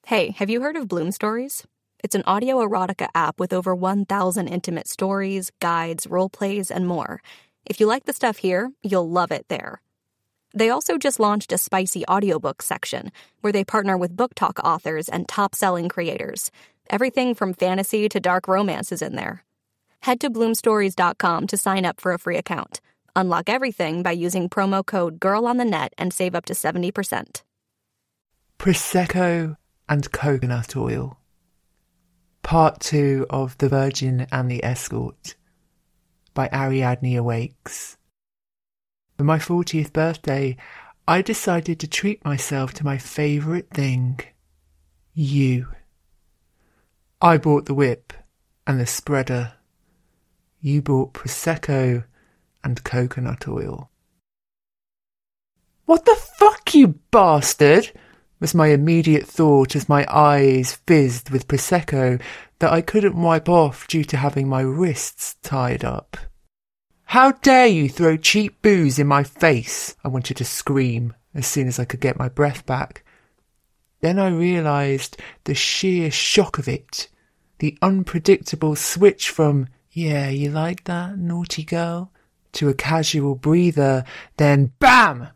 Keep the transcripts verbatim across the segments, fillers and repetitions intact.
Hey, have you heard of Bloom Stories? It's an audio erotica app with over one thousand intimate stories, guides, role plays, and more. If you like the stuff here, you'll love it there. They also just launched a spicy audiobook section where they partner with book talk authors and top-selling creators. Everything from fantasy to dark romance is in there. Head to bloom stories dot com to sign up for a free account. Unlock everything by using promo code GIRLONTHENET and save up to seventy percent. Prosecco and Coconut Oil. Part two of The Virgin and the Escort by Ariadne Awakes. For my fortieth birthday, I decided to treat myself to my favourite thing. You. I bought the whip and the spreader. You bought Prosecco and coconut oil. What the fuck, you bastard? Was my immediate thought as my eyes fizzed with Prosecco that I couldn't wipe off due to having my wrists tied up. How dare you throw cheap booze in my face? I wanted to scream as soon as I could get my breath back. Then I realised the sheer shock of it, the unpredictable switch from, yeah, you like that, naughty girl, to a casual breather, then BAM!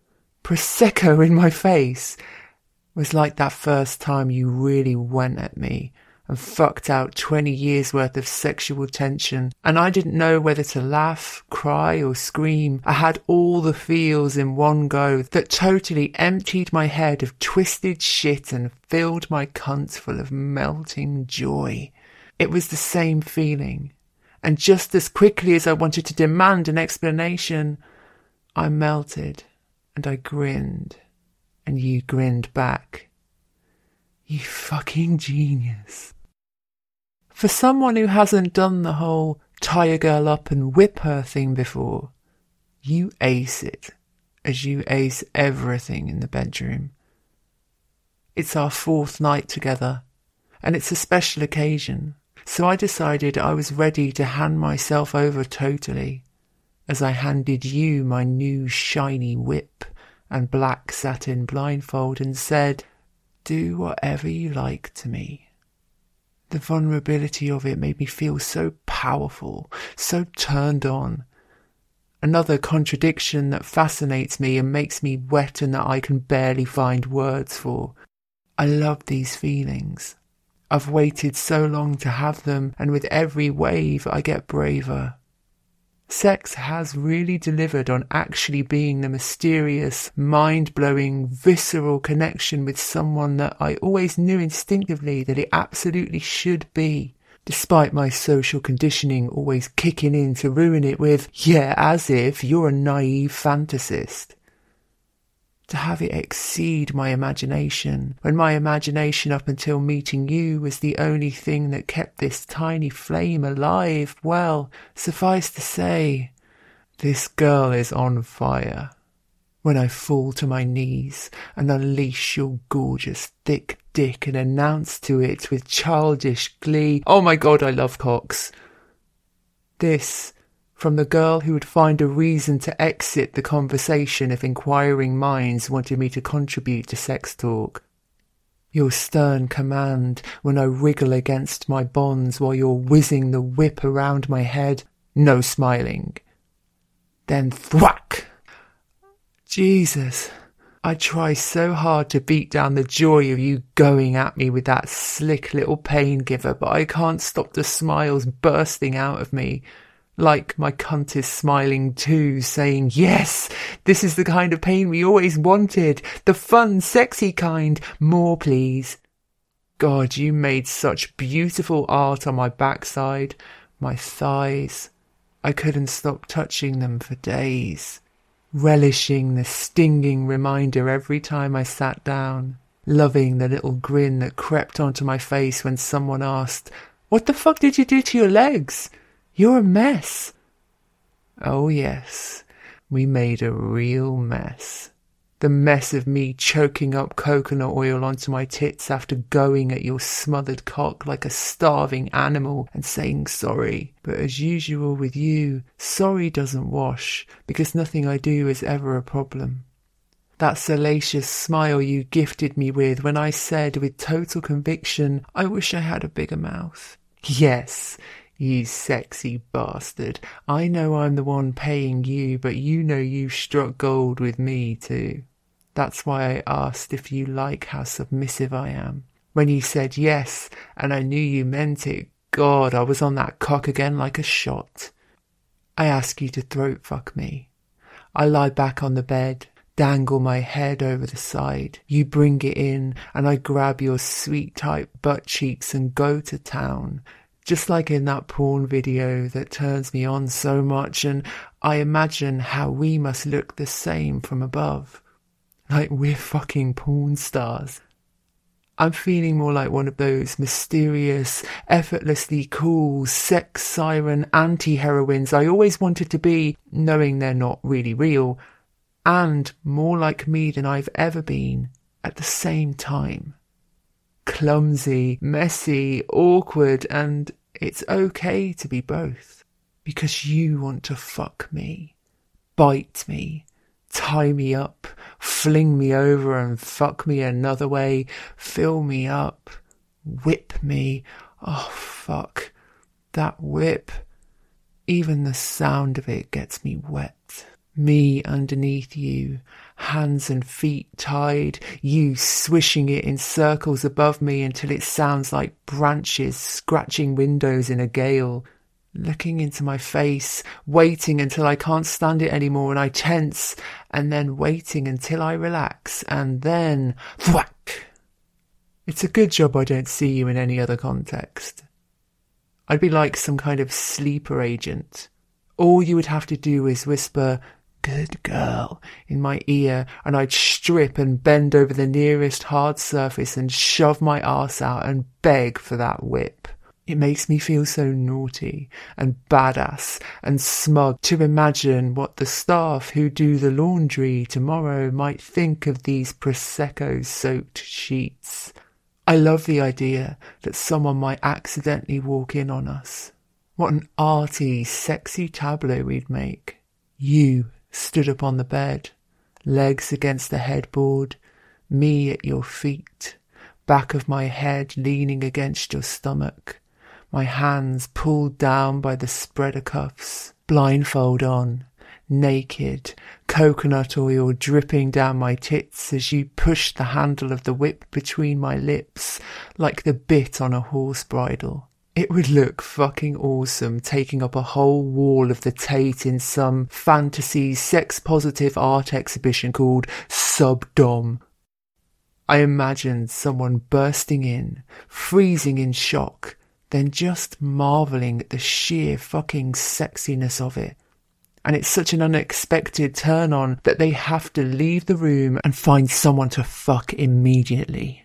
Prosecco in my face. Was like that first time you really went at me and fucked out twenty years worth of sexual tension, and I didn't know whether to laugh, cry or scream. I had all the feels in one go that totally emptied my head of twisted shit and filled my cunt full of melting joy. It was the same feeling, and just as quickly as I wanted to demand an explanation, I melted and I grinned. And you grinned back. You fucking genius. For someone who hasn't done the whole tie a girl up and whip her thing before, you ace it, as you ace everything in the bedroom. It's our fourth night together, and it's a special occasion, so I decided I was ready to hand myself over totally, as I handed you my new shiny whip and black satin blindfold and said, do whatever you like to me. The vulnerability of it made me feel so powerful, so turned on. Another contradiction that fascinates me and makes me wet and that I can barely find words for. I love these feelings. I've waited so long to have them, and with every wave I get braver. Sex has really delivered on actually being the mysterious, mind-blowing, visceral connection with someone that I always knew instinctively that it absolutely should be, despite my social conditioning always kicking in to ruin it with, yeah, as if you're a naive fantasist. To have it exceed my imagination, when my imagination up until meeting you was the only thing that kept this tiny flame alive, well, suffice to say, this girl is on fire. When I fall to my knees and unleash your gorgeous thick dick and announce to it with childish glee, oh my god, I love cocks. This, from the girl who would find a reason to exit the conversation if inquiring minds wanted me to contribute to sex talk. Your stern command when I wriggle against my bonds while you're whizzing the whip around my head. No smiling. Then thwack! Jesus, I try so hard to beat down the joy of you going at me with that slick little pain giver, but I can't stop the smiles bursting out of me. Like my cunt is smiling too, saying, yes, this is the kind of pain we always wanted. The fun, sexy kind. More, please. God, you made such beautiful art on my backside, my thighs. I couldn't stop touching them for days, relishing the stinging reminder every time I sat down, loving the little grin that crept onto my face when someone asked, what the fuck did you do to your legs? You're a mess. Oh yes, we made a real mess. The mess of me choking up coconut oil onto my tits after going at your smothered cock like a starving animal and saying sorry. But as usual with you, sorry doesn't wash, because nothing I do is ever a problem. That salacious smile you gifted me with when I said with total conviction, I wish I had a bigger mouth. Yes, you sexy bastard. I know I'm the one paying you, but you know you've struck gold with me too. That's why I asked if you like how submissive I am. When you said yes, and I knew you meant it, God, I was on that cock again like a shot. I ask you to throat fuck me. I lie back on the bed, dangle my head over the side. You bring it in, and I grab your sweet tight butt cheeks and go to town. Just like in that porn video that turns me on so much, and I imagine how we must look the same from above. Like we're fucking porn stars. I'm feeling more like one of those mysterious, effortlessly cool, sex siren anti-heroines I always wanted to be, knowing they're not really real, and more like me than I've ever been at the same time. Clumsy, messy, awkward, and it's okay to be both. Because you want to fuck me, bite me, tie me up, fling me over and fuck me another way, fill me up, whip me. Oh, fuck. That whip. Even the sound of it gets me wet. Me underneath you, hands and feet tied, you swishing it in circles above me until it sounds like branches scratching windows in a gale. Looking into my face, waiting until I can't stand it anymore and I tense, and then waiting until I relax, and then thwack. It's a good job I don't see you in any other context. I'd be like some kind of sleeper agent. All you would have to do is whisper, "Good girl," in my ear, and I'd strip and bend over the nearest hard surface and shove my arse out and beg for that whip. It makes me feel so naughty and badass and smug to imagine what the staff who do the laundry tomorrow might think of these Prosecco-soaked sheets. I love the idea that someone might accidentally walk in on us. What an arty, sexy tableau we'd make. You stood up on the bed, legs against the headboard, me at your feet, back of my head leaning against your stomach, my hands pulled down by the spreader cuffs, blindfold on, naked, coconut oil dripping down my tits as you pushed the handle of the whip between my lips like the bit on a horse bridle. It would look fucking awesome taking up a whole wall of the Tate in some fantasy sex-positive art exhibition called Subdom. I imagined someone bursting in, freezing in shock, then just marvelling at the sheer fucking sexiness of it. And it's such an unexpected turn-on that they have to leave the room and find someone to fuck immediately.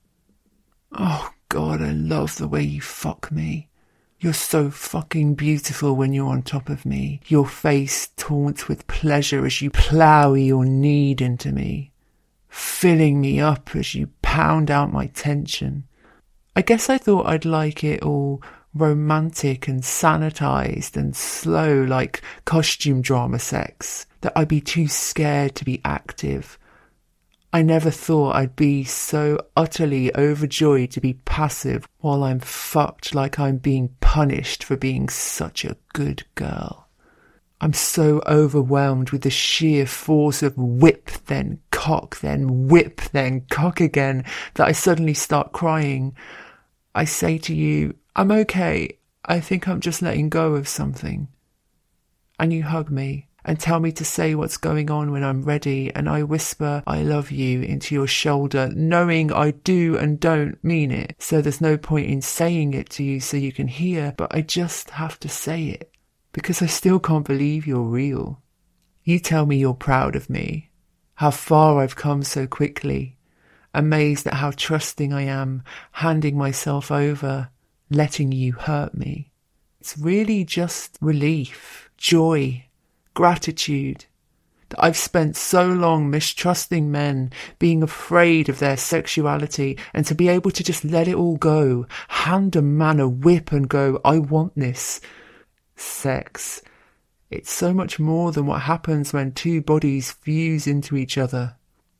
Oh God, I love the way you fuck me. You're so fucking beautiful when you're on top of me. Your face taunts with pleasure as you plough your need into me, filling me up as you pound out my tension. I guess I thought I'd like it all romantic and sanitized and slow like costume drama sex, that I'd be too scared to be active. I never thought I'd be so utterly overjoyed to be passive while I'm fucked like I'm being punished for being such a good girl. I'm so overwhelmed with the sheer force of whip, then cock, then whip, then cock again, that I suddenly start crying. I say to you, I'm okay. I think I'm just letting go of something. And you hug me and tell me to say what's going on when I'm ready, and I whisper, I love you, into your shoulder, knowing I do and don't mean it. So there's no point in saying it to you so you can hear, but I just have to say it, because I still can't believe you're real. You tell me you're proud of me, how far I've come so quickly, amazed at how trusting I am, handing myself over, letting you hurt me. It's really just relief, joy, gratitude, that I've spent so long mistrusting men, being afraid of their sexuality, and to be able to just let it all go, hand a man a whip and go, I want this. Sex. It's so much more than what happens when two bodies fuse into each other.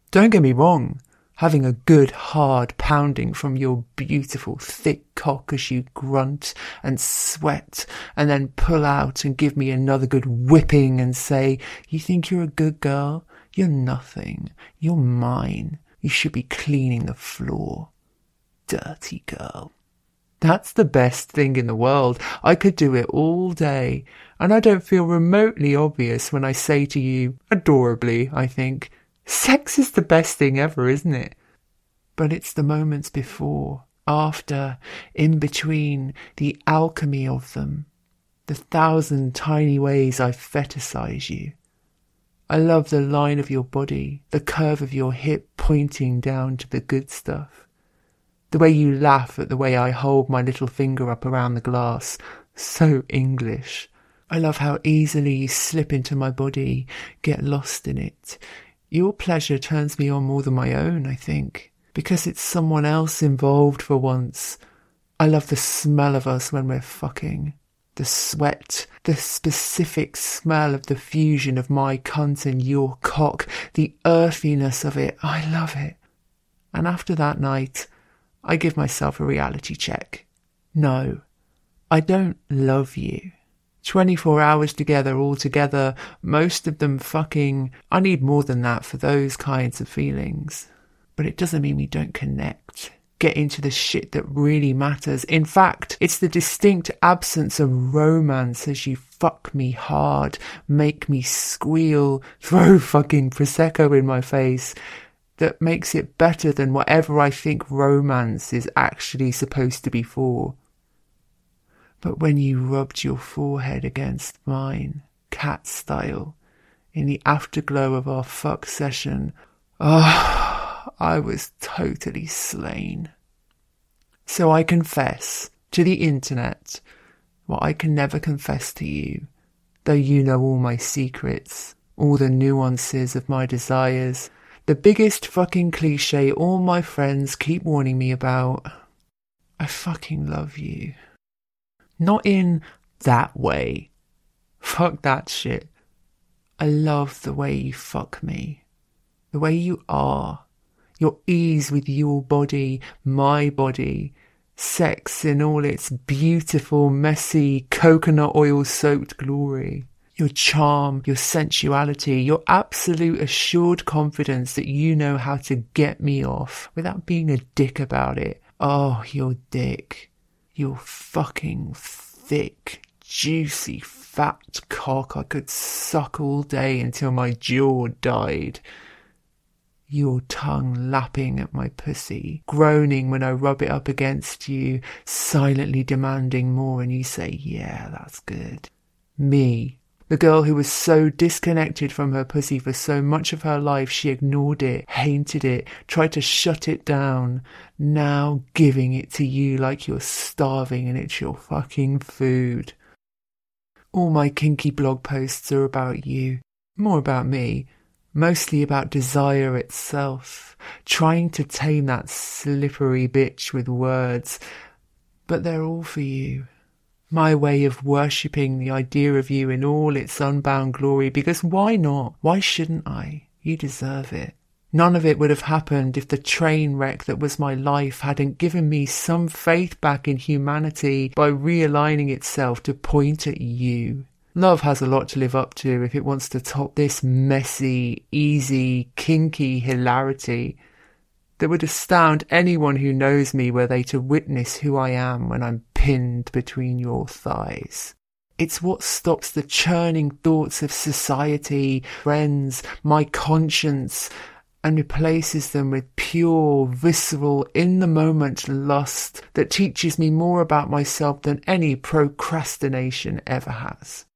Don't get me wrong, having a good hard pounding from your beautiful thick cock as you grunt and sweat and then pull out and give me another good whipping and say, you think you're a good girl? You're nothing. You're mine. You should be cleaning the floor. Dirty girl. That's the best thing in the world. I could do it all day, and I don't feel remotely obvious when I say to you, adorably, I think, sex is the best thing ever, isn't it? But it's the moments before, after, in between, the alchemy of them, the thousand tiny ways I fetishize you. I love the line of your body, the curve of your hip pointing down to the good stuff. The way you laugh at the way I hold my little finger up around the glass. So English. I love how easily you slip into my body, get lost in it. Your pleasure turns me on more than my own, I think, because it's someone else involved for once. I love the smell of us when we're fucking. The sweat, the specific smell of the fusion of my cunt and your cock, the earthiness of it. I love it. And after that night, I give myself a reality check. No, I don't love you. twenty-four hours together, all together, most of them fucking. I need more than that for those kinds of feelings. But it doesn't mean we don't connect. Get into the shit that really matters. In fact, it's the distinct absence of romance as you fuck me hard, make me squeal, throw fucking Prosecco in my face, that makes it better than whatever I think romance is actually supposed to be for. But when you rubbed your forehead against mine, cat style, in the afterglow of our fuck session, ah, oh, I was totally slain. So I confess to the internet what I can never confess to you, though you know all my secrets, all the nuances of my desires, the biggest fucking cliche all my friends keep warning me about. I fucking love you. Not in that way. Fuck that shit. I love the way you fuck me. The way you are. Your ease with your body, my body. Sex in all its beautiful, messy, coconut oil-soaked glory. Your charm, your sensuality, your absolute assured confidence that you know how to get me off without being a dick about it. Oh, your dick. Your fucking thick, juicy, fat cock I could suck all day until my jaw died. Your tongue lapping at my pussy, groaning when I rub it up against you, silently demanding more, and you say, yeah, that's good. Me, the girl who was so disconnected from her pussy for so much of her life she ignored it, hated it, tried to shut it down, now giving it to you like you're starving and it's your fucking food. All my kinky blog posts are about you, more about me, mostly about desire itself, trying to tame that slippery bitch with words, but they're all for you. My way of worshipping the idea of you in all its unbound glory, because why not? Why shouldn't I? You deserve it. None of it would have happened if the train wreck that was my life hadn't given me some faith back in humanity by realigning itself to point at you. Love has a lot to live up to if it wants to top this messy, easy, kinky hilarity that would astound anyone who knows me were they to witness who I am when I'm pinned between your thighs. It's what stops the churning thoughts of society, friends, my conscience, and replaces them with pure, visceral, in-the-moment lust that teaches me more about myself than any procrastination ever has.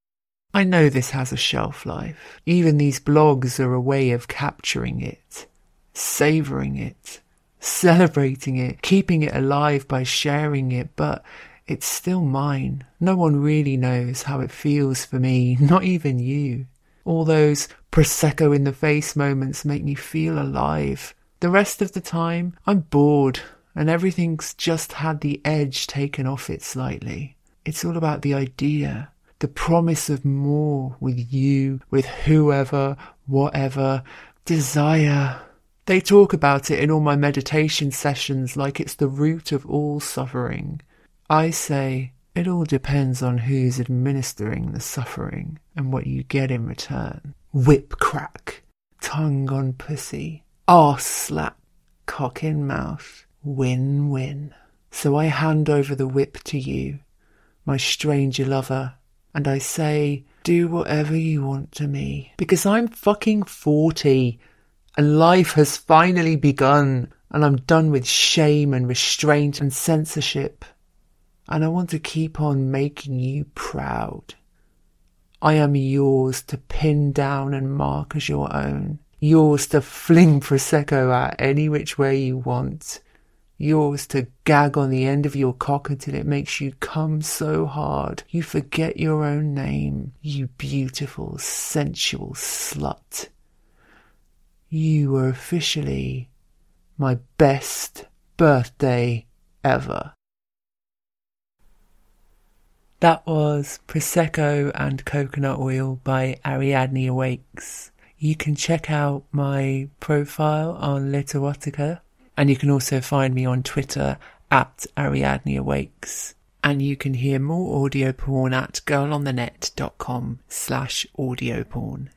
I know this has a shelf life. Even these blogs are a way of capturing it, savouring it, celebrating it, keeping it alive by sharing it, but it's still mine. No one really knows how it feels for me, not even you. All those Prosecco in the face moments make me feel alive. The rest of the time, I'm bored, and everything's just had the edge taken off it slightly. It's all about the idea. The promise of more with you, with whoever, whatever, Desire. They talk about it in all my meditation sessions like it's the root of all suffering. I say it all depends on who's administering the suffering and what you get in return. Whip crack, tongue on pussy, arse slap, cock in mouth, win-win. So I hand over the whip to you, my stranger lover, and I say, do whatever you want to me. Because I'm fucking forty, and life has finally begun, and I'm done with shame and restraint and censorship. And I want to keep on making you proud. I am yours to pin down and mark as your own. Yours to fling Prosecco at any which way you want. Yours to gag on the end of your cock until it makes you come so hard you forget your own name, you beautiful, sensual slut. You were officially my best birthday ever. That was Prosecco and Coconut Oil by Ariadne Awakes. You can check out my profile on Literotica, and you can also find me on Twitter at Ariadne Awakes. And you can hear more audio porn at girlonthenet.com slash audio porn.